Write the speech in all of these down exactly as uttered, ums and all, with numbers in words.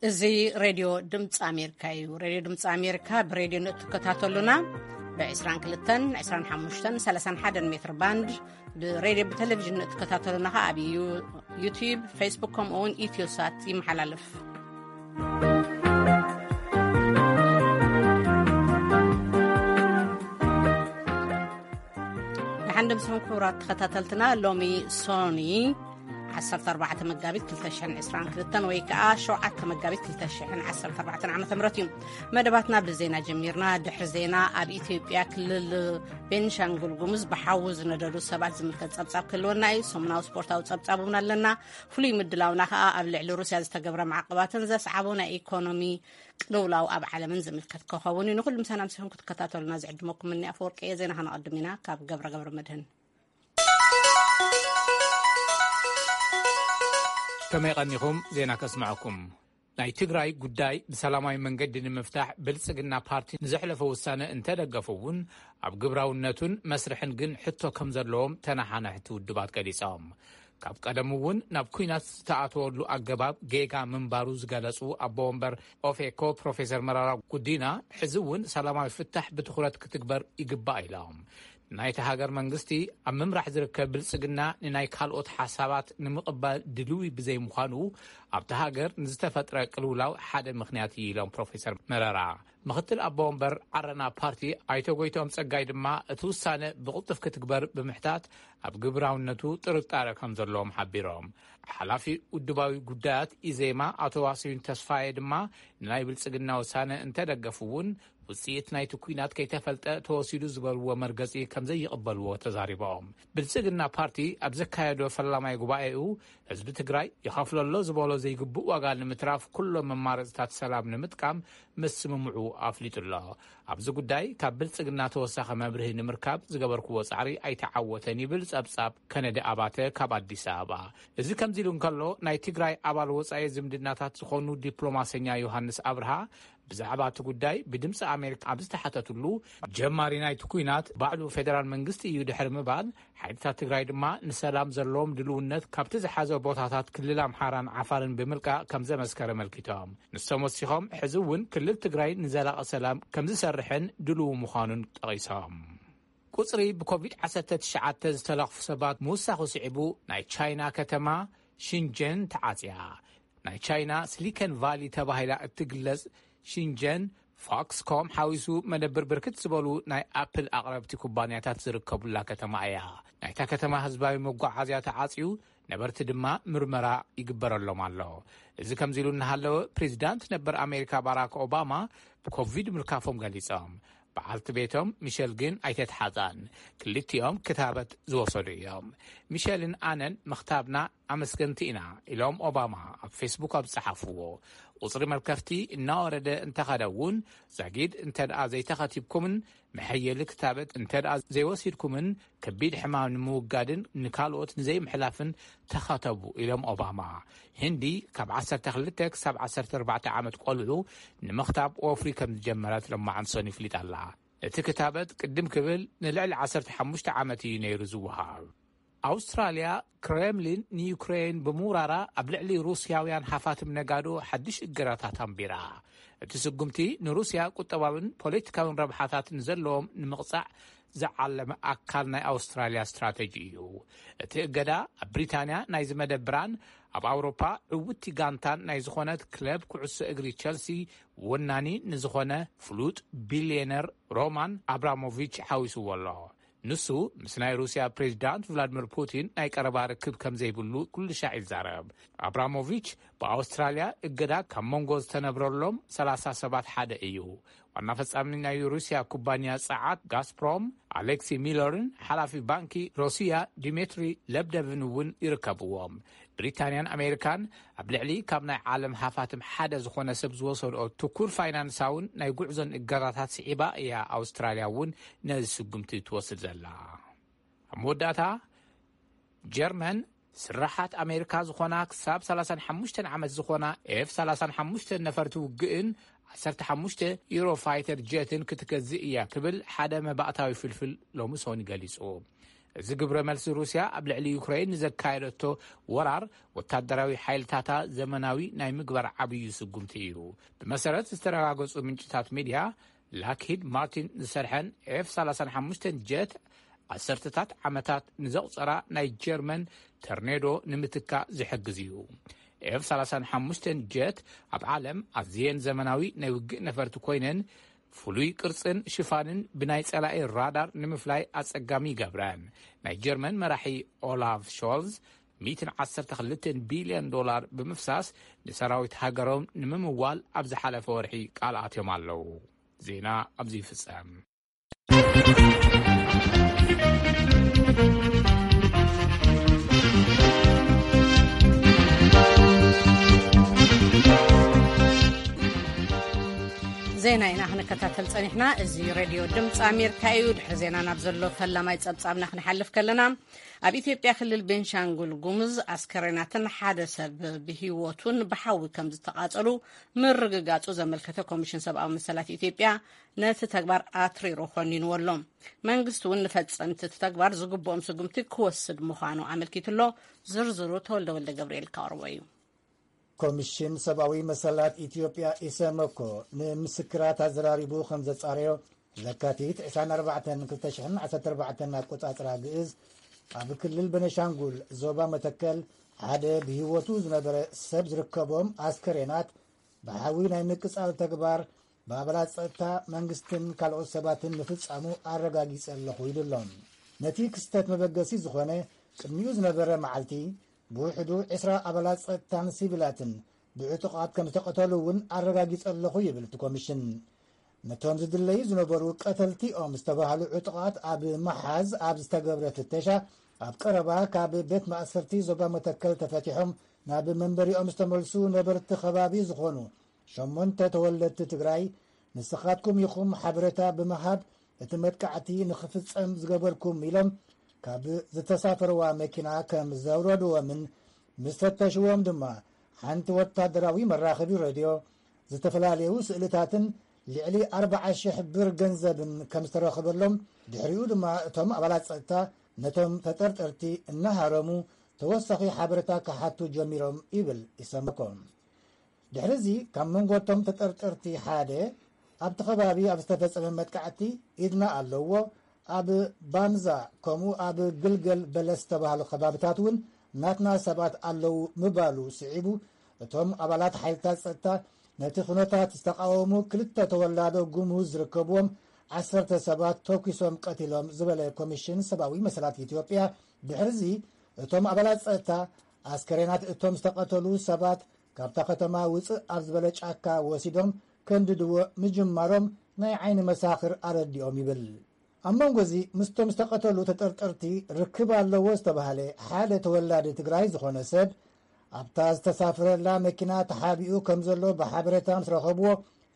زي راديو دمت أمريكا يو راديو دمت أمريكا براديو نتكتاتلونا بعشرين كلتن عشرين حمشتن سلسان حدا متر باند براديو بتلفزيون نتكتاتلونا أبي يو يوتيوب فيسبوك كوم أون إثيوسات يمحللف عندما سمعوا كورات خطاتلتنا لومي سوني عشرة أربعة مجابيت كلتشحن عسران كلتن ويكا شوعة مجابيت كلتشحن عشرة أربعة عامة مرتين مدباتنا بالزينة جميرنا دحر زينة أب إثيوبيا كل بنشانغول جمز بحوز ندرو سبعة زملكات صبصاب كلونا أي سمنا وسبورتا وصبصابونا لنا فلي مدلاونا قبل على روسيا استجبر معقبات زس عبونا إيكونومي لولا وأب على من زملكات كخووني نقول مثلا مسهم كنت كتاتو الناس عندكم مني أفورك إيه زينة هنقدمنا كاب جبر جبر مدهن كما يغنيكم زينا كسمعكم ناي تግራይ ጉዳይ በሰላማዊ መንገድ ንምፍታሕ ብልጽግና ፓርቲ ንዝሕለፈ ውሳነ እንተደገፉውን ኣብ ግብራውነቱን መስርሕን ግን ሕቶ ከም ዘለዎም ተናሓናሕቲ ውድባት ገሊጾም ካብ ቀደምውን ናብ ኩናት ተኣተወሉ ኣገባብ ጌጋ መንባሩ ዝገለጹ ኣቦወንበር ኦፌኮ ፕሮፌሰር መራራ ጉዲና ሕዝውን ሰላማዊ ፍታሕ ብትኹረት ክትግበር ይግባእ ኢሎም ናይቲ ሃገር መንግስቲ ኣብ ምምራሕ ዝርከብ ብልጽግና ንናይ ካልኦት ሓሳባት ንምቕባል ድልዊ ብዘይ ምዃኑ ኣብቲ ሃገር ንዝተፈጥረ ቅልውላው ሓደ ምኽንያት ኢሎም ፕሮፌሰር መረራ ምክትል ኣቦወንበር ዓረና ፓርቲ ኣይቶ ጎይቶም ጸጋይ ድማ እቲ ውሳነ ብቕልጡፍ ክትግበር ብምሕታት ኣብ ግብራውነቱ ጥርጣረ ከም ዘለዎም ሓቢሮም ሓላፊ ውድባዊ ጉዳያት ኢዜማ ኣቶ ዋሲዩን ተስፋዬ ድማ ንናይ ብልጽግና ውሳነ እንተደገፉውን ውጽኢት ናይቲ ኩናት ከይተፈልጠ ተወሲዱ ዝበልዎ መርገጺ ከም ዘይቕበልዎ ተዛሪቦም ብልጽግና ፓርቲ ኣብ ዘካየዶ ፈላማይ ጉባኤኡ ህዝቢ ትግራይ ይኸፍለሎ ዝበሎ ዘይግቡእ ዋጋ ንምትራፍ ኩሎም መማረጽታት ሰላም ንምጥቃም መስምምዑ ኣፍሊጡሎ ኣብዚ ጉዳይ ካብ ብልጽግና ተወሳኺ መብርሂ ንምርካብ ዝገበርክዎ ጻዕሪ ኣይተዓወተን ይብል ጸብጻብ ከነዲ ኣባተ ካብ ኣዲስ ኣበባ እዚ ከምዚ ኢሉ እንከሎ ናይ ትግራይ ኣባል ወጻኢ ዝምድናታት ዝኾኑ ዲፕሎማሰኛ ዮሃንስ አብርሃ ብዛዕባ እቲ ጉዳይ ብድምፂ ኣሜሪካ ኣብ ዝተሓተቱሉ ጀማሪ ናይቲ ኩናት ባዕሉ ፌደራል መንግስቲ እዩ ድሕሪ ምባል ሓይልታት ትግራይ ድማ ንሰላም ዘለዎም ድልውነት ካብቲ ዝሓዘ ቦታታት ክልል ኣምሓራን ዓፋርን ብምልቃቕ ከም ዘመስከረ መልኪቶም ንሶም ወሲኾም ሕዚ እውን ክልል ትግራይ ንዘላቐ ሰላም ከም ዝሰርሕን ድልው ምዃኑን ጠቒሶም ቁፅሪ ብኮቪድ ዓሰርተ ትሽዓተ ዝተለኽፉ ሰባት ምውሳኹ ስዒቡ ናይ ቻይና ከተማ ሽንጀን ተዓጽያ ናይ ቻይና ሲሊኮን ቫሊ ተባሂላ እትግለጽ ሽንጀን ፎክስኮም ሓዊሱ መደብር ብርክት ዝበሉ ናይ ኣፕል ኣቕረብቲ ኩባንያታት ዝርከቡላ ከተማ እያ ናይታ ከተማ ህዝባዊ መጓዓዝያ ተዓጽዩ ነበርቲ ድማ ምርመራ ይግበረሎም ኣሎ እዚ ከምዚ ኢሉ እናሃለወ ፕሬዚዳንት ነበር ኣሜሪካ ባራክ ኦባማ ብኮቪድ ምልካፎም ገሊጾም በዓልቲ ቤቶም ሚሸል ግን ኣይተተሓዛን ክልቲኦም ክታበት ዝወሰዱ እዮም ሚሸልን ኣነን መኽታብና ኣመስገንቲ ኢና ኢሎም ኦባማ ኣብ ፌስቡክ ኣብ ጽሓፍዎ ቁፅሪ መልከፍቲ እናወረደ እንተኸደውን ዛጊድ እንተደኣ ዘይተኸቲብኩምን መሐየሊ ክታበት እንተደኣ ዘይወሲድኩምን ከቢድ ሕማም ንምውጋድን ንካልኦት ንዘይምሕላፍን ተኸተቡ ኢሎም ኦባማ ህንዲ ካብ ዓሰርተ ክልተ ክሳብ ዓሰርተ ኣርባዕተ ዓመት ቆልዑ ንምኽታብ ወፍሪ ከም ዝጀመረት ለማዓንሶን ይፍሊጣላ እቲ ክታበት ቅድም ክብል ንልዕሊ ዓሰርተ ሓሙሽተ ዓመት እዩ ነይሩ ዝውሃብ ኣውስትራልያ ክሬምሊን ንዩክሬን ብምውራራ ኣብ ልዕሊ ሩስያውያን ሓፋትም ነጋዶ ሓድሽ እገራታት ኣንቢራ እቲ ስጉምቲ ንሩስያ ቁጠባውን ፖለቲካውን ረብሓታትን ዘለዎም ንምቕጻዕ ዝዓለመ ኣካል ናይ ኣውስትራልያ ስትራቴጂ እዩ እቲ እገዳ ኣብ ብሪታንያ ናይ ዝመደብራን ኣብ ኣውሮፓ ዕውቲ ጋንታን ናይ ዝኾነት ክለብ ኩዕሶ እግሪ ቸልሲ ወናኒ ንዝኾነ ፍሉጥ ቢልዮነር ሮማን አብራሞቪች ሓዊስዎ ኣሎ ንሱ ምስ ናይ ሩስያ ፕሬዚዳንት ቭላድሚር ፑቲን ናይ ቀረባ ርክብ ከም ዘይብሉ ኩሉ ሻዕ ይዛረብ አብራሞቪች በአውስትራልያ እገዳ ካብ ሞንጎ ዝተነብረሎም ሰላሳ ሰባት ሓደ እዩ ዋና ፈጻሚ ናይ ሩስያ ኩባንያ ጸዓት ጋስፕሮም አሌክሲ ሚለርን ሓላፊ ባንኪ ሩስያ ዲሜትሪ ለብደቭን እውን ይርከብዎም ብሪታንያን ኣሜሪካን ኣብ ልዕሊ ካብ ናይ ዓለም ሓፋትም ሓደ ዝኾነ ሰብ ዝወሰድኦ ትኩር ፋይናንሳውን ናይ ጉዕዞን እገራታት ስዒባ እያ ኣውስትራልያ እውን ነዚ ስጉምቲ ትወስድ ዘላ ኣብ መወዳእታ ጀርመን ስራሓት ኣሜሪካ ዝኾና ክሳብ ሰላሳ ወሓሙሽተ ዓመት ዝኾና ኤፍ ሰላሳ ወሓሙሽተ ነፈርቲ ውግእን ዓሰርተ ሓሙሽተ ዩሮ ፋይተር ጀትን ክትገዝእ እያ ክብል ሓደ መባእታዊ ፍልፍል ሎሚ ሰኒ ገሊጹ እዚ ግብረ መልሲ ሩስያ ኣብ ልዕሊ ዩክሬን ዘካየደቶ ወራር ወታደራዊ ሓይልታታ ዘመናዊ ናይ ምግባር ዓብዩ ስጉምቲ እዩ ብመሰረት ዝተረጋገጹ ምንጭታት ሚድያ ላክሂድ ማርቲን ዝሰርሐን ኤፍ ሰላሳ ሓሙሽተ ጀት ዓሰርተታት ዓመታት ንዘቕፀራ ናይ ጀርመን ተርኔዶ ንምትካ ዝሕግዝ እዩ ኤፍ ሰላሳ ሓሙሽተ ጀት ኣብ ዓለም ኣዝየን ዘመናዊ ናይ ውግእ ነፈርቲ ኮይነን ፍሉይ ቅርጽን ሽፋንን ብናይ ጸላኢ ራዳር ንምፍላይ ኣጸጋሚ ይገብረን ናይ ጀርመን መራሒ ኦላፍ ሾልዝ مئة وعشرة وخمسين ቢልዮን ዶላር ብምፍሳስ ንሰራዊት ሃገሮም ንምምዋል ኣብ ዝሓለፈ ወርሒ ቃልኣትዮም ኣለዉ ዜና ኣብዚ ፍጻም ዜና ኢና ክንከታተል ጸኒሕና እዚ ሬድዮ ድምፂ ኣሜሪካ እዩ ድሕሪ ዜና ናብ ዘሎ ፈላማይ ጸብጻብና ክንሓልፍ ከለና ኣብ ኢትዮጵያ ክልል ቤንሻንጉል ጉሙዝ ኣስከሬናትን ሓደ ሰብ ብሂወቱን ብሓዊ ከም ዝተቃጸሉ ምርግጋጹ ዘመልከተ ኮሚሽን ሰብኣዊ መሰላት ኢትዮጵያ ነቲ ተግባር ኣትሪሮ ኮኒንዎ ኣሎ መንግስቲ እውን ንፈጸምቲ እቲ ተግባር ዝግብኦም ስጉምቲ ክወስድ ምዃኑ ኣመልኪቱሎ ዝርዝሩ ተወልደ ወልደ ገብርኤል ካቅርቦ እዩ ኮሚሽን ሰብኣዊ መሰላት ኢትዮጵያ ኢሰመኮ ንምስክራት ኣዘራሪቡ ከም ዘጻረዮ ለካቲት عشرين أربعة ألفين وعشرة ኣቆጻጽራ ግእዝ ኣብ ክልል ቤንሻንጉል ዞባ መተከል ሓደ ብሂወቱ ዝነበረ ሰብ ዝርከቦም ኣስከሬናት ብሓዊ ናይ ምቅጻል ተግባር ብኣባላት ጸጥታ መንግስትን ካልኦት ሰባትን ንፍጻሙ ኣረጋጊጸ ኣለኹ ኢሎም ነቲ ክስተት መበገሲ ዝኾነ ቅድሚኡ ዝነበረ መዓልቲ ብውሕዱ عشرة ኣባላት ጸጥታን ሲቪላትን ብዕጡቓት ከም ዝተቐተሉ እውን ኣረጋጊጸ ኣለኹ ይብል እቲ ኮሚሽን ነቶም ዝድለዩ ዝነበሩ ቀተልቲኦም ዝተባሃሉ ዕጡቓት ኣብ መሓዝ ኣብ ዝተገብረ ፍተሻ ኣብ ቀረባ ካብ ቤት ማእሰርቲ ዞባ መተከል ተፈቲሖም ናብ መንበሪኦም ዝተመልሱ ነበርቲ ከባቢ ዝኾኑ ሸሞንተ ተወለድቲ ትግራይ ንስኻትኩም ኢኹም ሓበሬታ ብምሃብ እቲ መጥቃዕቲ ንኽፍጸም ዝገበርኩም ኢሎም ካብ ዝተሳፈረዋ መኪና ከም ዘውረድዎምን ምስ ፈተሽዎም ድማ ሓንቲ ወታደራዊ መራኸቢ ሬድዮ ዝተፈላለዩ ስእልታትን ልዕሊ أربعة شح ብር ገንዘብን ከም ዝተረኸበሎም ድሕሪኡ ድማ እቶም ኣባላት ጸጥታ ነቶም ተጠርጠርቲ እናሃረሙ ተወሳኺ ሓበሬታ ክሓቱ ጀሚሮም ይብል ኢሰመኮም ድሕሪዚ ካብ መንጎቶም ተጠርጠርቲ ሓደ ኣብቲ ከባቢ ኣብ ዝተፈጸመ መጥቃዕቲ ኢድና ኣለዎ ኣብ ባንዛ ከምኡ ኣብ ግልገል በለስ ተባሃሉ ከባቢታት እውን ናትና ሰባት ኣለዉ ምባሉ ስዒቡ እቶም ኣባላት ሓይልታት ጸጥታ ነቲ ኩነታት ዝተቃወሙ ክልተ ተወላዶ ጉሙዝ ዝርከብዎም ዓሰርተ ሰባት ተኪሶም ቀቲሎም ዝበለ ኮሚሽን ሰብኣዊ መሰላት ኢትዮጵያ ድሕሪዚ እቶም ኣባላት ጸጥታ ኣስከሬናት እቶም ዝተቐተሉ ሰባት ካብታ ከተማ ውፅእ ኣብ ዝበለ ጫካ ወሲዶም ከንድድዎ ምጅማሮም ናይ ዓይኒ መሳኽር ኣረዲኦም ይብል ኣብ መንጎዚ ምስቶም ዝተቐተሉ ተጠርጠርቲ ርክብ ኣለዎ ዝተባሃለ ሓደ ተወላዲ ትግራይ ዝኾነ ሰብ ኣብታ ዝተሳፈረላ መኪና ተሓቢኡ ከም ዘሎ ብሓበሬታ ምስ ረኸብዎ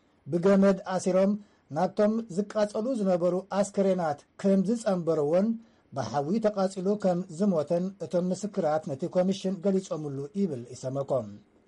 ብገመድ ኣሲሮም ናብቶም ዝቃጸሉ ዝነበሩ ኣስከሬናት ከም ዝጸንበርዎን ብሓዊ ተቃጺሉ ከም ዝሞተን እቶም ምስክራት ነቲ ኮሚሽን ገሊጾምሉ ይብል ኢሰመኮም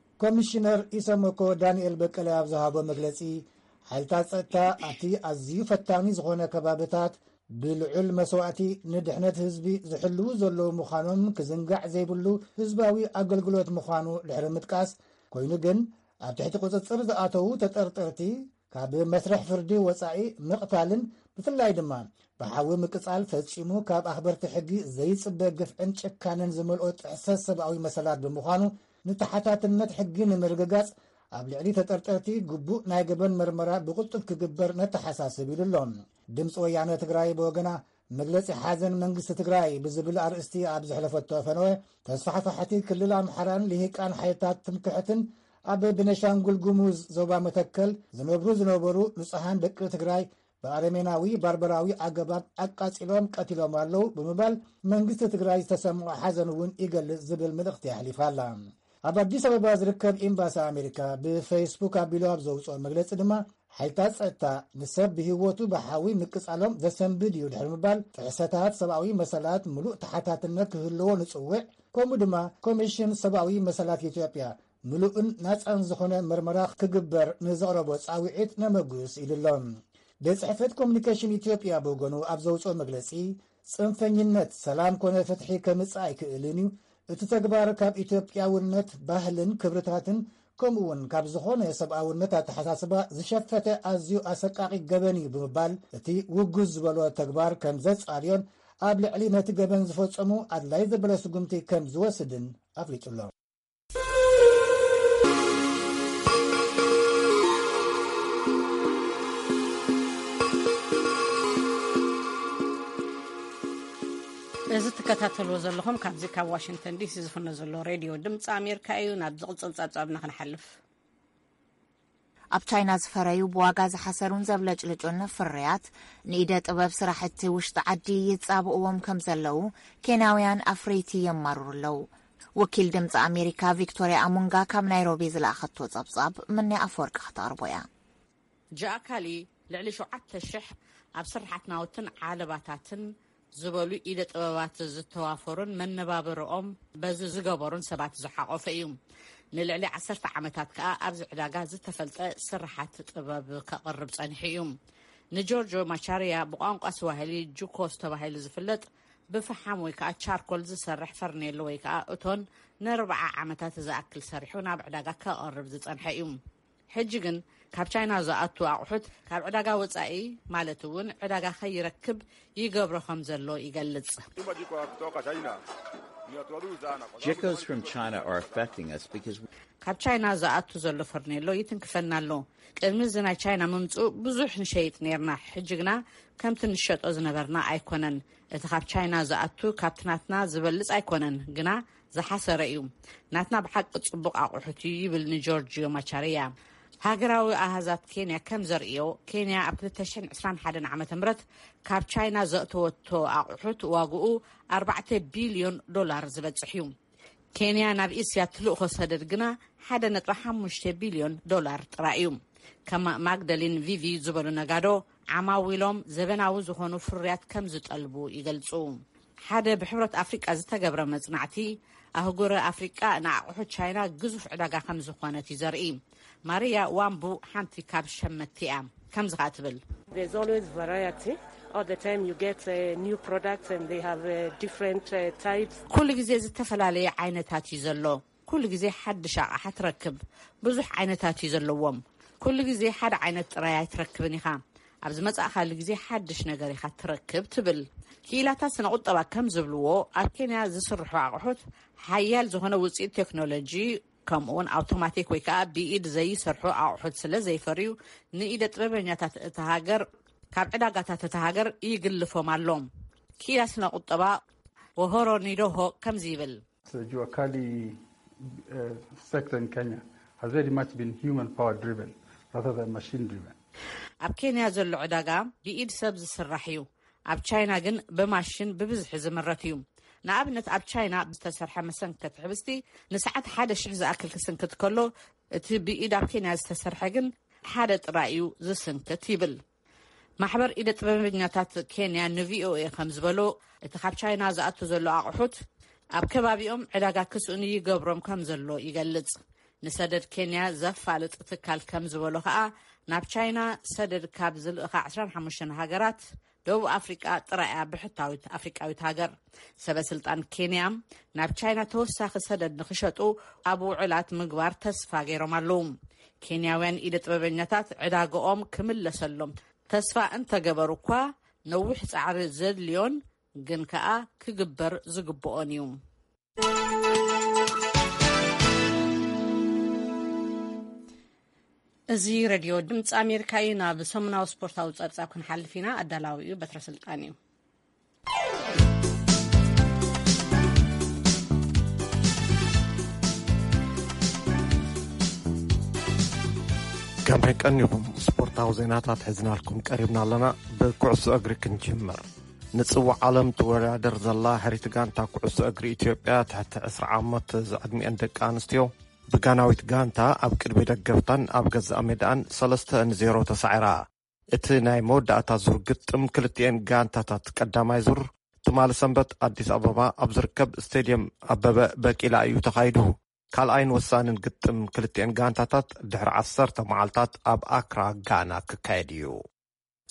ኮሚሽነር ኢሰመኮ ዳንኤል በቀለ ኣብ ዝሃቦ መግለጺ ሓይልታት ጸጥታ ኣብቲ ኣዝዩ ፈታኒ ዝኾነ ከባቢታት ብልዑል መስዋዕቲ ንድሕነት ህዝቢ ዝሕልው ዘለዉ ምዃኖም ክዝንጋዕ ዘይብሉ ህዝባዊ ኣገልግሎት ምዃኑ ድሕሪ ምጥቃስ ኮይኑ ግን ኣብ ትሕቲ ቁፅፅር ዝኣተዉ ተጠርጠርቲ ካብ መስርሕ ፍርዲ ወፃኢ ምቕታልን ብፍላይ ድማ ብሓዊ ምቅጻል ፈጺሙ ካብ ኣኽበርቲ ሕጊ ዘይጽበ ግፍዕን ጭካንን ዝመልኦ ጥሕሰት ሰብኣዊ መሰላት ብምዃኑ ንተሓታትነት ሕጊ ንምርግጋጽ ኣብ ልዕሊ ተጠርጠርቲ ግቡእ ናይ ገበን መርመራ ብቕልጡፍ ክግበር ነተሓሳስብ ኢሉሎም ድምፂ ወያነ ትግራይ ብወገና መግለፂ ሓዘን መንግስቲ ትግራይ ብዝብል ኣርእስቲ ኣብ ዘሕለፈቶ ፈነወ ተስፋሕፋሕቲ ክልል ኣምሓራን ልሂቃን ሓይልታት ትምክሕትን ኣብ ቤንሻንጉል ጉሙዝ ዞባ መተከል ዝነብሩ ዝነበሩ ንጹሃን ደቂ ትግራይ ብኣረሜናዊ ባርበራዊ ኣገባብ ኣቃጺሎም ቀቲሎም ኣለዉ ብምባል መንግስቲ ትግራይ ዝተሰምዖ ሓዘን እውን ይገልጽ ዝብል መልእኽቲ ኣሕሊፋላ ኣብ ኣዲስ ኣበባ ዝርከብ ኤምባሲ ኣሜሪካ ብፌስቡክ ኣቢሉ ኣብ ዘውፅኦ መግለፂ ድማ ሓይልታት ጸጥታ ንሰብ ብሂወቱ ብሓዊ ምቅጻሎም ዘሰንብድ እዩ ድሕሪ ምባል ጥሕሰታት ሰብኣዊ መሰላት ምሉእ ተሓታትነት ክህልዎ ንጽውዕ ከምኡ ድማ ኮሚሽን ሰብኣዊ መሰላት ኢትዮጵያ ምሉእን ናጻን ዝኾነ ምርመራ ክግበር ንዘቕረቦ ጻውዒት ነመጉስ ኢሉሎም ቤት ጽሕፈት ኮሙኒኬሽን ኢትዮጵያ ብወገኑ ኣብ ዘውፅኦ መግለፂ ጽንፈኝነት ሰላም ኮነ ፍትሒ ከምጽእ ኣይክእልን እዩ እቲ ተግባር ካብ ኢትዮጵያውነት ባህልን ክብርታትን ከምኡውን ካብ ዝኾነ የሰብኣውነት ኣተሓሳስባ ዝሸፈተ ኣዝዩ ኣሰቃቂ ገበን እዩ ብምባል እቲ ውጉዝ ዝበሎ ተግባር ከም ዘጻልዮን ኣብ ልዕሊ ነቲ ገበን ዝፈጸሙ ኣድላይ ዘበለ ስጉምቲ ከም ዝወስድን ኣፍሊጡሎ እዚ ተከታተልዎ ዘለኹም ካብዚ ካብ ዋሽንግተን ዲሲ ዝፍኖ ዘሎ ሬድዮ ድምፂ ኣሜሪካ እዩ ናብ ዝቕፅል ጸብጻብና ክንሓልፍ ኣብ ቻይና ዝፈረዩ ብዋጋ ዝሓሰሩን ዘብለጭልጩን ፍርያት ንኢደ ጥበብ ስራሕቲ ውሽጢ ዓዲ ይጻብእዎም ከም ዘለዉ ኬንያውያን ኣፍረይቲ የማርሩለው ወኪል ድምፂ ኣሜሪካ ቪክቶሪያ ኣሙንጋ ካብ ናይሮቢ ዝለኣኸቶ ጸብጻብ ምንያ ኣፈወርቂ ክተቕርቦ እያ ጃካሊ ልዕሊ ሸውዓተ ሽሕ ኣብ ስራሓት ናውትን ዓለባታትን ዝበሉ ኢደ ጥበባት ዝተዋፈሩን መነባብሮኦም በዚ ዝገበሩን ሰባት ዝሓቆፈ እዩ ንልዕሊ ዓሰርተ ዓመታት ከዓ ኣብዚ ዕዳጋ ዝተፈልጠ ስራሓት ጥበብ ከቕርብ ጸኒሑ እዩ ንጆርጆ ማቻርያ ብቋንቋ ስዋሂሊ ጁኮስ ተባሂሉ ዝፍለጥ ብፍሓም ወይ ከዓ ቻርኮል ዝሰርሕ ፈርኔሎ ወይ ከዓ እቶን ንርብዓ ዓመታት ዝኣክል ሰሪሑ ናብ ዕዳጋ ከቕርብ ዝጸንሐ እዩ ሕጂ ግን ካብ ቻይና ዝኣቱ ኣቑሑት ካብ ዕዳጋ ወጻኢ ማለት እውን ዕዳጋ ከይረክብ ይገብሮ ከም ዘሎ ይገልጽ Geckos from China are affecting us because ካብ ቻይና ዝኣቱ ዘሎ ፈርኔሎ ይትንክፈና ኣሎ ቅድሚ እዚ ናይ ቻይና ምምፁእ ብዙሕ ንሸይጥ ነርና ሕጂ ግና ከምቲ ንሸጦ ዝነበርና ኣይኮነን እቲ ካብ ቻይና ዝኣቱ ካብቲ ናትና ዝበልጽ ኣይኮነን ግና ዝሓሰረ እዩ ናትና ብሓቂ ጽቡቕ ኣቑሑት ይብል ንጆርጂዮ ማቻርያ ሃገራዊ ኣሃዛት ኬንያ ከም ዘርእዮ ኬንያ ኣብ ክልተ ሽሕን ዒስራን ሓደን ዓመተ ምህረት ካብ ቻይና ዘእተወቶ ኣቑሑት ዋግኡ ኣርባዕተ ቢልዮን ዶላር ዝበጽሕ እዩ ኬንያ ናብ እስያ ትልእኾ ሰደድ ግና ሓደ ነጥቢ ሓሙሽተ ቢልዮን ዶላር ጥራይ እዩ ከም ማግደሊን ቪቪ ዝበሉ ነጋዶ ዓማዊሎም ዘበናዊ ዝኾኑ ፍርያት ከም ዝጠልቡ ይገልጹ ሓደ ብሕብረት ኣፍሪቃ ዝተገብረ መጽናዕቲ ኣህጉረ ኣፍሪቃ ንኣቑሑት ቻይና ግዙፍ ዕዳጋ ከም ዝኾነት ይዘርኢ ማርያ ዋምቡ ሓንቲ ካብ ሸመቲ እያ ከምዚ ኸ ትብል There's always variety. All the time you get uh, new products and they have uh, different uh, types. ኩሉ ግዜ ዝተፈላለየ ዓይነታት እዩ ዘሎ ኩሉ ግዜ ሓድሽ ኣቕሓ ትረክብ ብዙሕ ዓይነታት እዩ ዘለዎም ኩሉ ግዜ ሓደ ዓይነት ጥራይ ኣይትረክብን ኢኻ ኣብዚ መጻእኻሉ ግዜ ሓድሽ ነገር ኢኻ ትረክብ ትብል ኪላታት ስነ ቁጠባ ከም ዝብልዎ ኣብ ኬንያ ዝስርሑ ኣቑሑት ሓያል ዝኾነ ውፅኢት ቴክኖሎጂ ከምኡውን ኣውቶማቲክ ወይ ከዓ ብኢድ ዘይሰርሑ ኣቑሑት ስለ ዘይፈርዩ ንኢደ ጥበበኛታት እቲ ሃገር ካብ ዕዳጋታት እቲ ሃገር ይግልፎም ኣሎም ኪላ ስነ ቁጠባ ወሆሮ ኒዶሆ ከምዚ ይብል Juakali uh, sector in Kenya has very much been human power driven rather than machine driven. ኣብ ኬንያ ዘሎ ዕዳጋ ብኢድ ሰብ ዝስራሕ እዩ ኣብ ቻይና ግን ብማሽን ብብዝሒ ዝምረት እዩ ንኣብነት ኣብ ቻይና ዝተሰርሐ መሰንከት ሕብስቲ ንሰዓት ሓደ ሽሕ ዝኣክል ክስንክት ከሎ እቲ ብኢድ ኣብ ኬንያ ዝተሰርሐ ግን ሓደ ጥራይ እዩ ዝስንክት ይብል ማሕበር ኢደ ጥበበኛታት ኬንያ ንቪኦኤ ከም ዝበሎ እቲ ካብ ቻይና ዝኣቱ ዘሎ ኣቑሑት ኣብ ከባቢኦም ዕዳጋ ክስኡን ይገብሮም ከም ዘሎ ይገልጽ ንሰደድ ኬንያ ዘፋልጥ ትካል ከም ዝበሎ ከዓ ናብ ቻይና ሰደድ ካብ ዝልእኻ ዓሰርተ ሓሙሽተ ሃገራት ደቡብ ኣፍሪቃ ጥራያ ብሕታዊት ኣፍሪቃዊት ሃገር ሰበስልጣን ኬንያ ናብ ቻይና ተወሳኺ ሰደድ ንኽሸጡ ኣብ ውዕላት ምግባር ተስፋ ገይሮም ኣለዉ ኬንያውያን ኢደ ጥበበኛታት ዕዳግኦም ክምለሰሎም ተስፋ እንተገበሩ እኳ ነዊሕ ጻዕሪ ዘድልዮን ግን ከዓ ክግበር ዝግብኦን እዩ እዚ ሬድዮ ድምፂ ኣሜሪካ እዩ ናብ ሰሙናዊ ስፖርታዊ ጸብጻብ ክንሓልፍ ኢና ኣዳላዊ እዩ በትረ ስልጣን እዩ كم هيكنيكم سبورتاو زيناتات حزنالكم قريبنا لنا بكعس اجري كنجمر نصوع عالم تورادر زلا هريتغان تا كعس اجري اثيوبيا تحت عشرة عامات زعدمي اندق انستيو بغاناويت غانتا اب قربي دغفتان اب غز اميدان ثلاثة صفر تسعيرا ات ناي موداتا زور گطم كلتين غانتاتات قداماي زور تمال سنبت اديس ابابا ابزركب ستاديوم ابابا بقيلا ايو تخايدو كال اين وسانن گطم كلتين غانتاتات دحر عشرة معالتات اب اكرا غانا ككايديو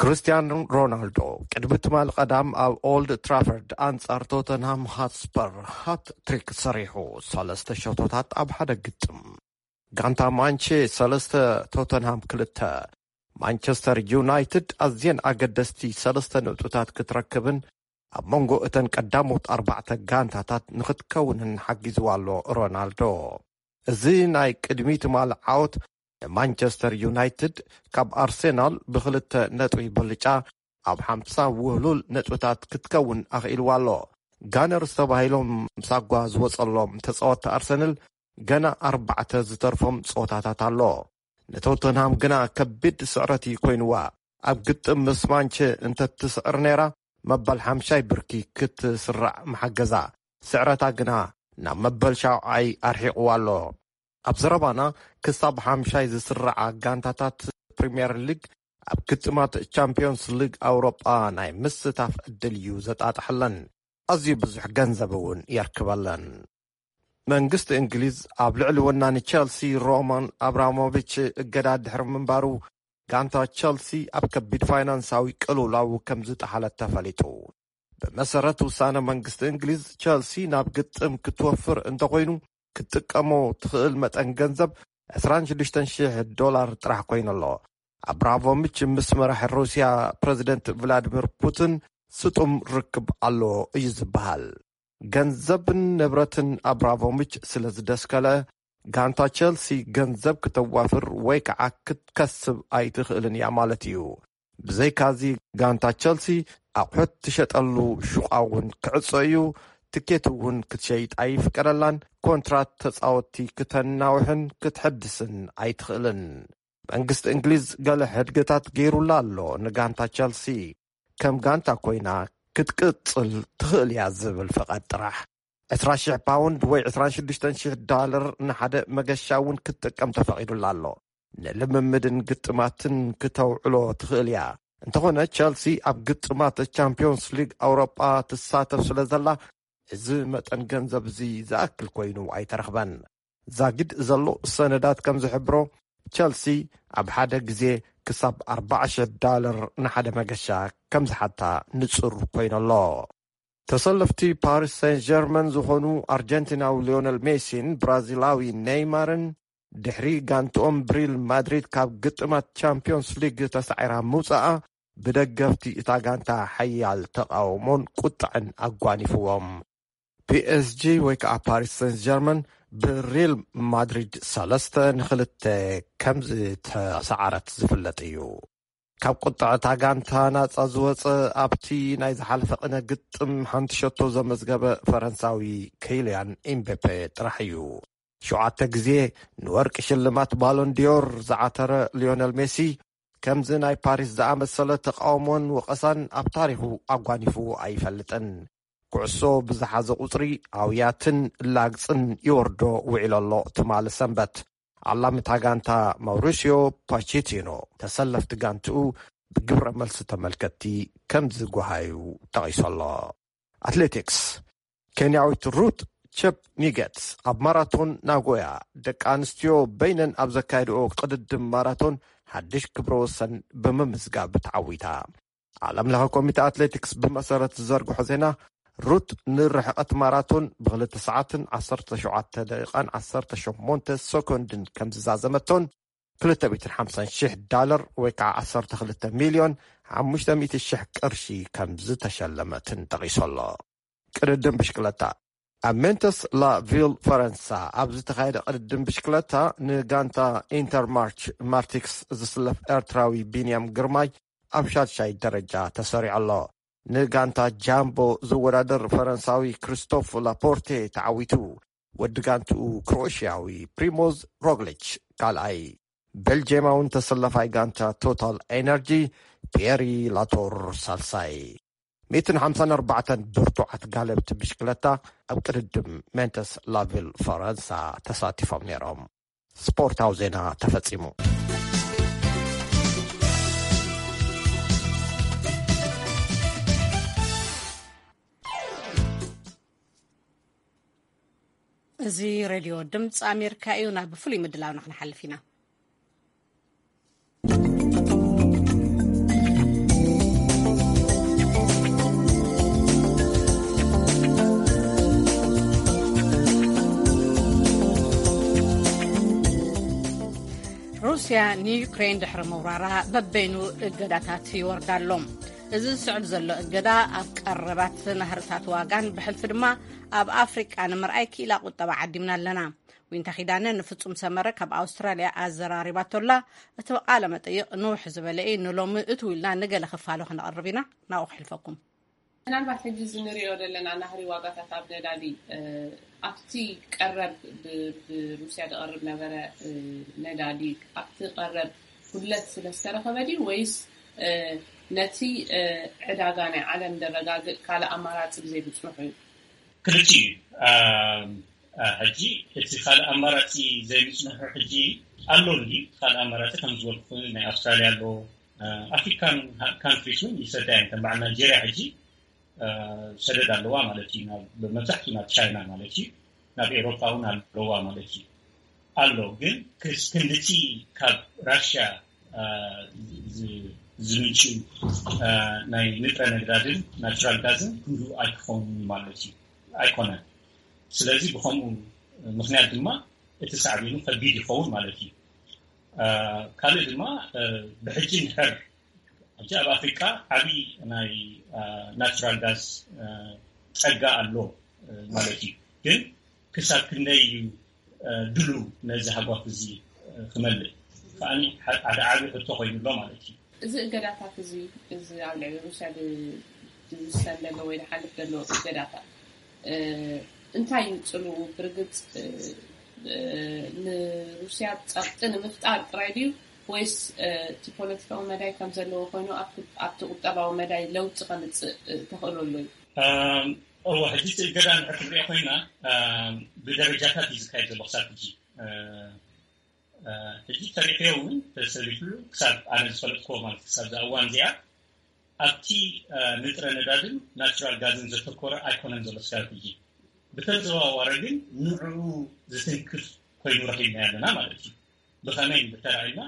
ክርስቲያኖ ሮናልዶ ቅድሚ ትማል ቀዳም ኣብ ኦልድ ትራፈርድ ኣንጻር ቶተንሃም ሃትስፐር ሃት ትሪክ ሰሪሑ ሰለስተ ሸቶታት ኣብ ሓደ ግጥም ጋንታ ማንቼ ሰለስተ ቶተንሃም ክልተ ማንቸስተር ዩናይትድ ኣዝየን ኣገደስቲ ሰለስተ ነጥብታት ክትረክብን ኣብ መንጎ እተን ቀዳሞት ኣርባዕተ ጋንታታት ንኽትከውንን ሓጊዝዋሎ ሮናልዶ እዚ ናይ ቅድሚ ትማል ዓወት ማንቸስተር ዩናይትድ ካብ ኣርሴናል ብክልተ ነጥቢ ብልጫ ኣብ ሓምሳ ውህሉል ነጥብታት ክትከውን ኣኽኢልዋሎ ጋነር ዝተባሂሎም ሳጓ ዝወፀሎም ተፃወቲ ኣርሰናል ገና ኣርባዕተ ዝተርፎም ፀወታታት ኣሎ ንቶተንሃም ግና ከቢድ ስዕረት ኮይኑዋ ኣብ ግጥም ምስ ማንቼ እንተትስዕር ነይራ መበል ሓምሻይ ብርኪ ክትስራዕ መሓገዛ ስዕረታ ግና ናብ መበል ሻውዓይ ኣርሒቕዋሎ ኣብ ዘረባና ክሳብ ሓምሻይ ዝስራዓ ጋንታታት ፕሪምየር ሊግ ኣብ ግጥማት ቻምፒዮንስ ሊግ ኣውሮጳ ናይ ምስታፍ ዕድል እዩ ዘጣጥሐለን ኣዝዩ ብዙሕ ገንዘብ እውን የርክበለን መንግስቲ እንግሊዝ ኣብ ልዕሊ ወናኒ ቸልሲ ሮማን አብራሞቪች እገዳ ድሕሪ ምንባሩ ጋንታ ቸልሲ ኣብ ከቢድ ፋይናንሳዊ ቅልውላው ከም ዝጠሓለት ተፈሊጡ ብመሰረት ውሳነ መንግስቲ እንግሊዝ ቸልሲ ናብ ግጥም ክትወፍር እንተኮይኑ ክትጥቀሞ ትኽእል መጠን ገንዘብ عشرين وستة آلاف ዶላር ጥራሕ ኮይኑሎ አብራሞቪች ምስ መራሒ ሩስያ ፕሬዚደንት ቭላዲሚር ፑቲን ስጡም ርክብ ኣሎ እዩ ዝበሃል ገንዘብን ንብረትን አብራሞቪች ስለ ዝደስከለ ጋንታ ቸልሲ ገንዘብ ክትዋፍር ወይ ከዓ ክትከስብ ኣይትኽእልን እያ ማለት እዩ ብዘይካዚ ጋንታ ቸልሲ ኣቑሑት ትሸጠሉ ሹቓውን ክዕፆ እዩ ትኬት እውን ክትሸይጥ ኣይፍቀደላን ኮንትራት ተፃወቲ ክተናውሕን ክትሕድስን ኣይትኽእልን መንግስቲ እንግሊዝ ገለ ሕድገታት ገይሩላ ኣሎ ንጋንታ ቸልሲ ከም ጋንታ ኮይና ክትቅፅል ትኽእል እያ ዝብል ፍቓድ ጥራሕ عشرين ألف ፓውንድ ወይ عشرين وستة آلاف ዶላር ንሓደ መገሻ እውን ክትጥቀም ተፈቒዱላ ኣሎ ንልምምድን ግጥማትን ክተውዕሎ ትኽእል እያ እንተኾነ ቸልሲ ኣብ ግጥማት ቻምፒዮንስ ሊግ ኣውሮጳ ትሳተፍ ስለ ዘላ እዚ መጠን ገንዘብ እዚ ዝኣክል ኮይኑ ኣይተረኽበን ዛጊድ ዘሎ ሰነዳት ከም ዝሕብሮ ቸልሲ ኣብ ሓደ ግዜ ክሳብ أربعة آلاف ዶላር ንሓደ መገሻ ከም ዝሓታ ንጹር ኮይኑሎ ተሰለፍቲ ፓሪስ ሴን ጀርመን ዝኾኑ ኣርጀንቲናዊ ሊዮነል ሜሲን ብራዚላዊ ኔይማርን ድሕሪ ጋንትኦም ብሪል ማድሪድ ካብ ግጥማት ቻምፒዮንስ ሊግ ተሳዒራ ምውፃኣ ብደገፍቲ እታ ጋንታ ሓያል ተቃውሞን ቁጥዕን ኣጓኒፍዎም ፒኤስጂ ወይ ከዓ ፓሪስ ሴን ጀርመን ብሪል ማድሪድ ሰለስተ ንክልተ ከም ዝተሰዓረት ዝፍለጥ እዩ ካብ ቁጥዕታ ጋንታ ናፃ ዝወፀ ኣብቲ ናይ ዝሓለፈ ቅነ ግጥም ሓንቲ ሸቶ ዘመዝገበ ፈረንሳዊ ኬይልያን ኤምባፔ ጥራሕ እዩ ሸውዓተ ግዜ ንወርቂ ሽልማት ባሎን ዲዮር ዝዓተረ ሊዮነል ሜሲ ከምዚ ናይ ፓሪስ ዝኣመሰለ ተቃውሞን ወቀሳን ኣብ ታሪኹ ኣጓኒፉ ኣይፈልጥን ኩዕሶ ብዝሓዘ ቁፅሪ ኣውያትን ላግፅን ይወርዶ ውዒለሎ ትማል ሰንበት ዓላሚታ ጋንታ ማውሪሲዮ ፖቼቲኖ ተሰለፍቲ ጋንትኡ ብግብረ መልሲ ተመልከቲ ከም ዝጓሃዩ ጠቒሶሎ ኣትሌቲክስ ኬንያዊት ሩት ቸፕ ኒገት ኣብ ማራቶን ናጎያ ደቂ ኣንስትዮ በይነን ኣብ ዘካየድኦ ቅድድም ማራቶን ሓድሽ ክብረ ወሰን ብምምዝጋብ ተዓዊታ ዓለም ለኸ ኮሚቴ ኣትሌቲክስ ብመሰረት ዝዘርግሖ ዜና ሩት ንርሕቐት ማራቶን ብክልተ ሰዓትን ዓሰርተ ሸውዓተ ደቂቃን ዓሰርተ ሸሞንተ ሰኮንድን ከም ዝዛዘመቶን ክልተ ሚእቲ ሓምሳን ሽሕ ዶላር ወይ ከዓ ዓሰርተ ክልተ ሚልዮን ሓሙሽተ ሚእቲ ሽሕ ቅርሺ ከም ዝተሸለመትን ጠቒሶሎ ቅድድም ብሽክለታ ኣብ ሜንተስ ላ ቪል ፈረንሳ ኣብ ዝተኻየደ ቅድድም ብሽክለታ ንጋንታ ኢንተርማርች ማርቲክስ ዝስለፍ ኤርትራዊ ቢንያም ግርማይ ኣብ ሻድሻይ ደረጃ ተሰሪዑ ኣሎ ንጋንታ ጃምቦ ዝወዳደር ፈረንሳዊ ክሪስቶፍ ላፖርቴ ተዓዊቱ ወዲ ጋንትኡ ክሮኤሽያዊ ፕሪሞዝ ሮግሊች ካልኣይ ቤልጅየማውን ተሰለፋይ ጋንታ ቶታል ኤነርጂ ፒየሪ ላቶር ሳልሳይ مئة وخمسة وأربعين ብርቱዓት ጋለብቲ ብሽክለታ ኣብ ቅድድም ሜንተስ ላቪል ፈረንሳ ተሳቲፎም ነይሮም ስፖርታዊ ዜና ተፈጺሙ እዚ ሬድዮ ድምፂ ኣሜሪካ እዩ ናብ ብፍሉይ ምድላው ንክንሓልፍ ኢና ሩስያ ንዩክሬን ድሕሪ ምውራራ በበይኑ እገዳታት ይወርዳሎም እዚ ዝስዕብ ዘሎ እገዳ ኣብ ቀረባት ናህርታት ዋጋን ብሕልፊ ድማ ኣብ ኣፍሪቃ ንምርኣይ ክኢላ ቁጠባ ዓዲምና ኣለና ወይንታ ኺዳነ ንፍጹም ሰመረ ካብ ኣውስትራልያ ኣዘራሪባቶላ እቲ ቃለ መጠይቕ ንውሕ ዝበለ ንሎሚ እትውልና ንገለ ክፋሎ ክነቕርብ ኢና ናብኡ ክሕልፈኩም ምናልባት ሕጂ ዝንሪኦ ዘለና ናህሪ ዋጋታት ኣብ ነዳዲ ኣብቲ ቀረብ ብሩስያ ዝቐርብ ነበረ ነዳዲ ኣብቲ ቀረብ ሁለት ስለዝተረኸበ ድዩ ወይስ ነቲ ዕዳጋ ናይ ዓለም ደረጋግጥ ካልእ ኣማራፂ ብዘይ ብፅኑሑ እዩ ክልቲኡ ሕጂ እቲ ካልእ ኣማራፂ ዘይብፅኑሑ ሕጂ ኣሎኒ ካልእ ኣማራፂ ከም ዝበልኩ ናይ ኣውስትራልያ ኣሎ ኣፍሪካን ካንትሪስ እውን ይሰድያ ከም በዓል ናይጀርያ ሕጂ ሰደድ ኣለዋ ማለት እዩ ብመብዛሕትኡ ናብ ቻይና ማለት እዩ ናብ ኤሮፓ እውን ኣለዋ ማለት እዩ ኣሎ ግን ክንድቲ ካብ ራሽያ ዝምንጩ ናይ ንጥረ ነገዳትን ናቹራል ጋዝን ክንዱ ኣይክኸውን ማለት እዩ ኣይኮነን ስለዚ ብከምኡ ምክንያት ድማ እቲ ሳዕቤኑ ከቢድ ይኸውን ማለት እዩ ካልእ ድማ ብሕጂ ንሕር ሕጂ ኣብ ኣፍሪካ ዓብዪ ናይ ናቹራል ጋዝ ፀጋ ኣሎ ማለት እዩ ግን ክሳብ ክንደይ ድሉ ነዚ ሃጓፍ እዚ ክመልእ ከዓኒ ሓደ ዓብዪ ሕቶ ኮይኑሎ ማለት እዩ እዚ እገዳታት እዚ እዚ ኣብ ልዕሊ ሩስያ ዝሰለለ ወይ ዝሓልፍ ዘሎ እገዳታት እንታይ ይውፅሉ ብርግፅ ንሩስያ ፀብጢ ንምፍጣር ጥራይ ድዩ ወይስ እቲ ፖለቲካዊ መዳይ ከም ዘለዎ ኮይኑ ኣብቲ ቁጠባዊ መዳይ ለውጢ ከምፅእ ተኽእለሉ እዩ እዎ ሕጂ እቲ እገዳ ንክትሪኦ ኮይና ብደረጃታት እዩ ዝካየድ ዘሎ ክሳብ ሕጂ ሕጂ ታሪክዮ እውን ተሰሪፍሉ ክሳብ ኣነ ዝፈለጥክዎ ማለት ክሳብ ዝእዋን እዚኣ ኣብቲ ንጥረ ነዳድን ናቹራል ጋዝን ዘተኮረ ኣይኮነን ዘሎ ክሳብ ሕጂ ብተዘዋዋሪ ግን ንዕኡ ዝትንክፍ ኮይኑ ረኺብና ያለና ማለት እዩ ብኸመይ ብተራእዩና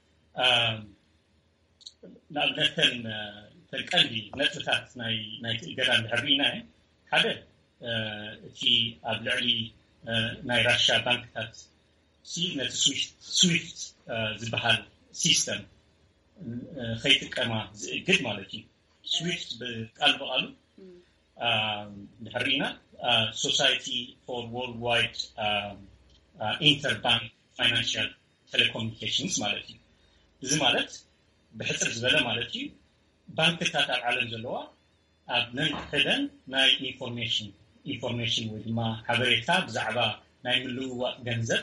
ንኣብነት ተንቀንዲ ነጥብታት ናይቲ እገዳ ንሕሪእና ሓደ እቲ ኣብ ልዕሊ ናይ ራሻ ባንክታት ነቲ ስዊፍት ዝበሃል ሲስተም ከይጥቀማ ዝእግድ ማለት እዩ ስዊፍት ብቃል በቃሉ ንሕሪእና ሶሳይቲ ፎር ወርልድ ዋይድ ኢንተርባንክ ፋይናንሽል ቴሌኮሙኒኬሽንስ ማለት እዩ እዚ ማለት ብሕፅር ዝበለ ማለት እዩ ባንክታት ኣብ ዓለም ዘለዋ ኣብ ነንሕደን ናይ ኢንፎርሜሽን ኢንፎርሜሽን ወይ ድማ ሓበሬታ ብዛዕባ ናይ ምልውዋጥ ገንዘብ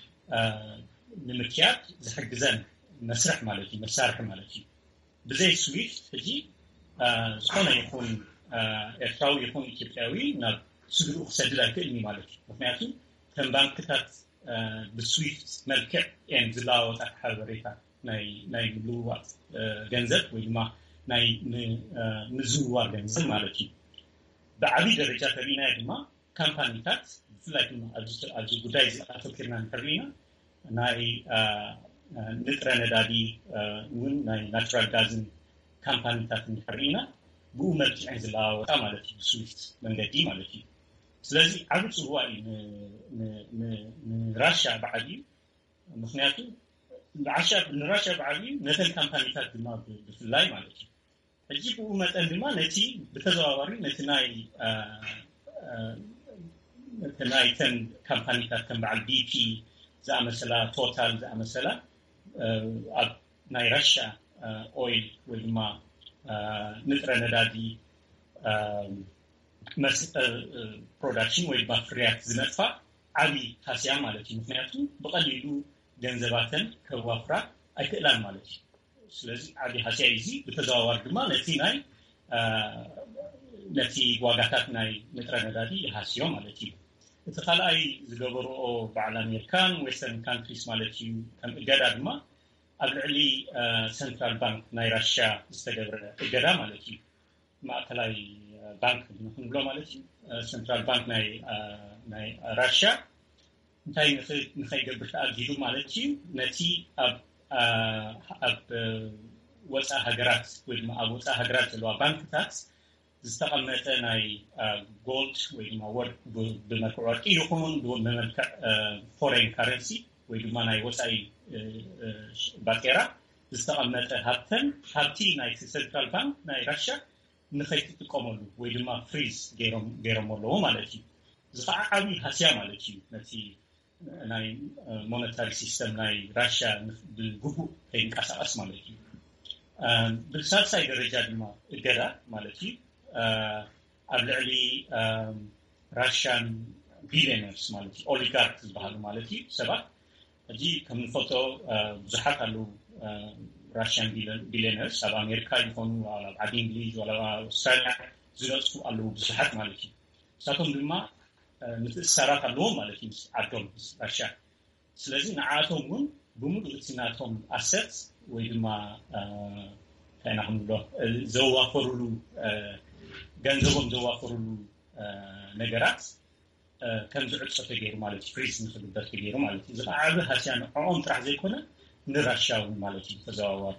ንምክያድ ዝሕግዘን መስርሕ ማለት እዩ መሳርሒ ማለት እዩ ብዘይ ስዊፍት ሕጂ ዝኾነ ይኹን ኤርትራዊ ይኹን ኢትዮጵያዊ ናብ ስግርኡ ክሰድድ ኣይክእልኒ ማለት እዩ ምክንያቱ ከም ባንክታት ብስዊፍት መልክዕ እየን ዝለዋወጣት ሓበሬታ ናይ ምልውዋጥ ገንዘብ ወይ ድማ ናይ ምዝውዋር ገንዘብ ማለት እዩ ብዓብዪ ደረጃ ተሪእና ድማ ካምፓኒታት ብፍላይ ድማ ኣብዚ ጉዳይ ኣተኪርና ንሕሪእና ናይ ንጥረ ነዳዲ እውን ናይ ናቹራል ጋዝን ካምፓኒታት ንሕሪእና ብኡ መልክዕ ዝለዋወጣ ማለት እዩ ብስዊፍት መንገዲ ማለት እዩ ስለዚ ዓብዪ ፅልዋ እዩ ንራሽያ ብዓብዪ ምክንያቱ ንራሽያ ብዓብዪ ነተን ካምፓኒታት ድማ ብፍላይ ማለት እዩ ሕጂ ብኡ መጠን ድማ ነቲ ብተዘዋዋሪ ነቲ ናይ ናይተን ካምፓኒታት ከም በዓል ቢፒ ዝኣመሰላ ቶታል ዝኣመሰላ ኣብ ናይ ራሽያ ኦይል ወይ ድማ ንጥረ ነዳዲ ፕሮዳክሽን ወይ ድማ ፍርያት ዝነጥፋ ዓብዪ ሃስያ ማለት እዩ ምክንያቱ ብቐሊሉ ገንዘባተን ከዋፍራ ኣይክእላን ማለት እዩ ስለዚ ዓብዪ ሃስያ እዚ ብተዘዋዋሪ ድማ ነቲ ናይ ነቲ ዋጋታት ናይ ንጥረ ነዳዲ ይሃስዮ ማለት እዩ እቲ ካልኣይ ዝገበርኦ በዓል ኣሜሪካን ዌስተርን ካንትሪስ ማለት እዩ ከም እገዳ ድማ ኣብ ልዕሊ ሰንትራል ባንክ ናይ ራሽያ ዝተገብረ እገዳ ማለት እዩ ማእከላይ ባንክ ንብሎ ማለት እዩ ሰንትራል ባንክ ናይ ራሽያ እንታይ ንኸይገብር ተኣጊዱ ማለት እዩ ነቲ ኣብ ወፃኢ ሃገራት ወይ ድማ ኣብ ወፃኢ ሃገራት ዘለዋ ባንክታት ዝተቐመጠ ናይ ጎልድ ወይ ድማ ወርቅ ብመልክዕ ወርቂ ይኹን ብመልክዕ ፎሬን ካረንሲ ወይ ድማ ናይ ወሳይ ባጤራ ዝተቐመጠ ሃብተን ሃብቲ ናይ ሴንትራል ባንክ ናይ ራሽያ ንኸይትጥቀመሉ ወይ ድማ ፍሪዝ ገይሮም ገይሮም ኣለዎ ማለት እዩ ዝኸዓ ዓብዪ ሃስያ ማለት እዩ ነቲ ናይ ሞኔታሪ ሲስተም ናይ ራሽያ ብግቡእ ከይንቀሳቐስ ማለት እዩ ብሳልሳይ ደረጃ ድማ እገዳ ማለት እዩ ኣብ ልዕሊ ራሽያን ቢሊዮነርስ ማለት እዩ ኦሊጋርክ ዝበሃሉ ማለት እዩ ሰባት ሕጂ ከም ንፈልጦ ብዙሓት ኣለዉ ራሽያን ቢሊዮነርስ ኣብ ኣሜሪካ ይኾኑ ኣብ ዓዲ እንግሊዝ ወላ ኣውስትራልያ ዝነጥፉ ኣለዉ ብዙሓት ማለት እዩ ንሳቶም ድማ ምትእስሳራት ኣለዎም ማለት እዩ ዓዶም ራሽያ ስለዚ ንዓቶም እውን ብምሉእ እቲ ናቶም ኣሰት ወይ ድማ ታይና ክንብሎ ዘዋፈሩሉ ገንዘቦም ዘዋፈሩሉ ነገራት ከም ዝዕፀ ተገይሩ ማለት እዩ ፍሪዝ ንኽግበር ተገይሩ ማለት እዩ ዝዓበ ሃስያ ንዕኦም ጥራሕ ዘይኮነ ንራሽያ እውን ማለት እዩ ተዘዋዋሪ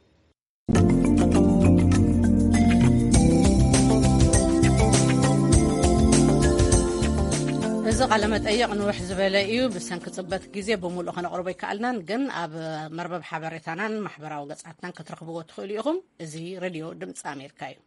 እዚ ቃለ መጠይቕ ንውሕ ዝበለ እዩ ብሰንኪ ፅበት ግዜ ብምሉእ ክነቕርቦ ይከኣልናን ግን ኣብ መርበብ ሓበሬታናን ማሕበራዊ ገጻትናን ክትረኽብዎ ትኽእሉ ኢኹም እዚ ሬድዮ ድምፂ ኣሜሪካ እዩ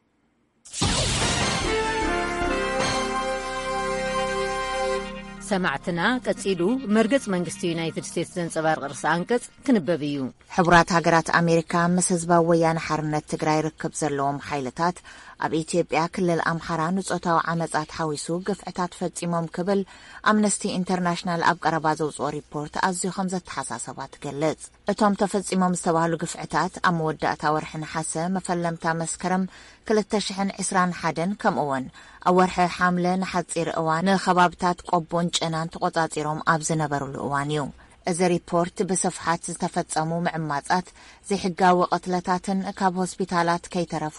ሰማዕትና ቀጺሉ መርገጽ መንግስቲ ዩናይትድ ስቴትስ ዘንጸባርቕ ርእሲ አንቀጽ ክንበብ እዩ ሕቡራት ሃገራት ኣሜሪካ ምስ ህዝባዊ ወያነ ሓርነት ትግራይ ርክብ ዘለዎም ሓይልታት ኣብ ኢትዮጵያ ክልል ኣምሓራ ንጾታዊ ዓመጻት ሓዊሱ ግፍዕታት ፈጺሞም ክብል ኣምነስቲ ኢንተርናሽናል ኣብ ቀረባ ዘውፅኦ ሪፖርት ኣዝዩ ከም ዘተሓሳሰባ ትገልጽ እቶም ተፈጺሞም ዝተባህሉ ግፍዕታት ኣብ መወዳእታ ወርሒ ነሓሰ መፈለምታ መስከረም ክልተ ሽሕን ዒስራን ሓደን ከምኡውን ኣብ ወርሒ ሓምለ ንሓጺር እዋን ንኸባብታት ቆቦን ጨናን ተቆጻጺሮም ኣብ ዝነበሩሉ እዋን እዩ እዚ ሪፖርት ብስፍሓት ዝተፈጸሙ ምዕማጻት ዘይሕጋዊ ቅትለታትን ካብ ሆስፒታላት ከይተረፉ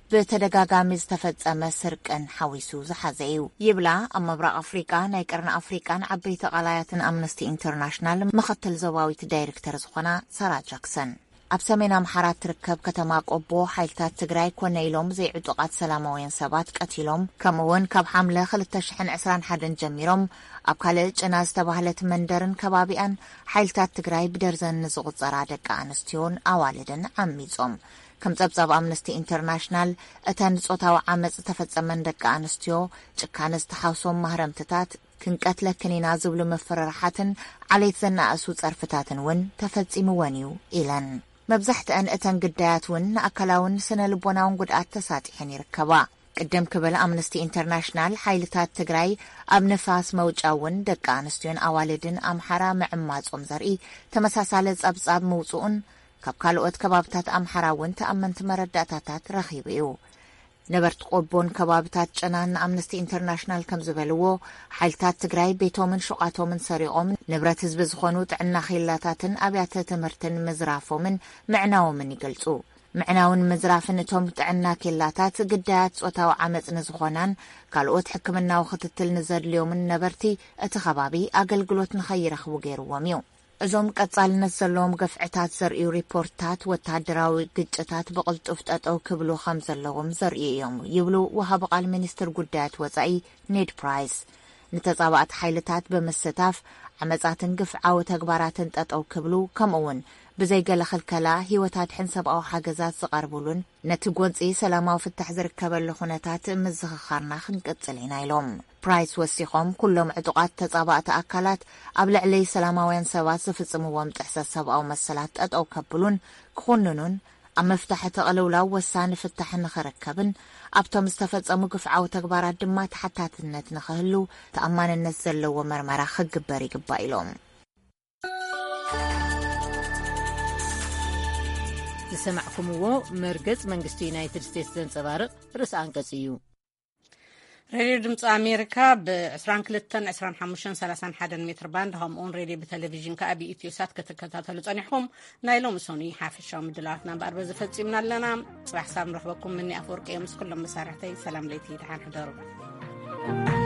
ብተደጋጋሚ ዝተፈጸመ ስርቅን ሓዊሱ ዝሓዘ እዩ ይብላ ኣብ ምብራቕ ኣፍሪቃ ናይ ቀርኒ ኣፍሪቃን ዓበይቲ ቃላያትን ኣምነስቲ ኢንተርናሽናል ምኽትል ዞባዊት ዳይሬክተር ዝኾና ሳራ ጃክሰን ኣብ ሰሜን ኣምሓራ ትርከብ ከተማ ቆቦ ሓይልታት ትግራይ ኮነ ኢሎም ዘይዕጡቃት ሰላማውያን ሰባት ቀቲሎም ከምኡውን ካብ ሓምለ ክልተ ሽሕን ዒስራን ሓደን ጀሚሮም ኣብ ካልእ ጭና ዝተባህለት መንደርን ከባቢኣን ሓይልታት ትግራይ ብደርዘን ዝቑፀራ ደቂ ኣንስትዮን ኣዋልድን ዓሚፆም ከም ጸብጻብ ኣምነስቲ ኢንተርናሽናል እተን ጾታዊ ዓመፅ ዝተፈጸመን ደቂ ኣንስትዮ ጭካነ ዝተሓውሶም ማህረምትታት ክንቀትለክን ኢና ዝብሉ መፍረራሓትን ዓሌት ዘናእሱ ጸርፍታትን እውን ተፈጺምወን እዩ ኢለን መብዛሕትአን እተን ግዳያት እውን ንኣካላውን ስነ ልቦናውን ጉድኣት ተሳጢሐን ይርከባ ቅድም ክብል ኣምነስቲ ኢንተርናሽናል ሓይልታት ትግራይ ኣብ ንፋስ መውጫ እውን ደቂ ኣንስትዮን ኣዋልድን ኣምሓራ ምዕማጾም ዘርኢ ተመሳሳለ ጸብጻብ ምውፅኡን ካብ ካልኦት ከባብታት ኣምሓራ እውን ተኣመንቲ መረዳእታታት ረኺቡ እዩ ነበርቲ ቆቦን ከባብታት ጨናን ኣምነስቲ ኢንተርናሽናል ከም ዝበልዎ ሓይልታት ትግራይ ቤቶምን ሹቓቶምን ሰሪቖም ንብረት ህዝቢ ዝኾኑ ጥዕና ኺላታትን ኣብያተ ትምህርትን ምዝራፎምን ምዕናዎምን ይገልጹ ምዕናውን ምዝራፍን እቶም ጥዕና ኬላታት ግዳያት ጾታዊ ዓመፅ ንዝኾናን ካልኦት ሕክምናዊ ክትትል ንዘድልዮምን ነበርቲ እቲ ከባቢ ኣገልግሎት ንኸይረኽቡ ገይርዎም እዩ እዞም ቀጻልነት ዘለዎም ገፍዕታት ዘርእዩ ሪፖርታት ወታደራዊ ግጭታት ብቕልጡፍ ጠጠው ክብሉ ከም ዘለዎም ዘርእዩ እዮም ይብሉ ወሃቢ ቃል ሚኒስትር ጉዳያት ወጻኢ ኔድ ፕራይስ ንተጻባእቲ ሓይልታት ብምስታፍ ዓመጻትን ግፍዓዊ ተግባራትን ጠጠው ክብሉ ከምኡውን ብዘይገለ ክልከላ ህይወታት ሕን ሰብኣዊ ሓገዛት ዝቐርብሉን ነቲ ጎንፂ ሰላማዊ ፍታሕ ዝርከበሉ ኩነታት ምዝኽኻርና ክንቅጽል ኢና ኢሎም ፕራይስ ወሲኾም ኩሎም ዕጡቃት ተጻባእቲ ኣካላት ኣብ ልዕሊ ሰላማውያን ሰባት ዝፍጽምዎም ጥሕሰት ሰብኣዊ መሰላት ጠጠው ከብሉን ክኹንኑን ኣብ መፍታሕ ተቕልውላው ወሳኒ ፍታሕ ንኽርከብን ኣብቶም ዝተፈጸሙ ግፍዓዊ ተግባራት ድማ ተሓታትነት ንኽህሉ ተኣማንነት ዘለዎ መርመራ ክግበር ይግባእ ኢሎም ዝሰማዕኩምዎ መርገጽ መንግስቲ ዩናይትድ ስቴትስ ዘንጸባርቕ ርእሲ አንቀጽ እዩ ሬድዮ ድምፂ ኣሜሪካ ብ22 25 31 ሜትር ባንድ ከምኡውን ሬድዮ ብቴሌቭዥን ከዓ ብኢትዮሳት ክትከታተሉ ጸኒሕኩም ናይ ሎሚ ሰኒ ሓፈሻዊ ምድላዋትና እምበር በዚ ፈጺምና ኣለና ጽባሕ ሳብ ንረኽበኩም ምኒ ኣፈወርቂ ምስ ኩሎም መሳርሕተይ ሰላም ለይቲ ድሓን ሕደሩ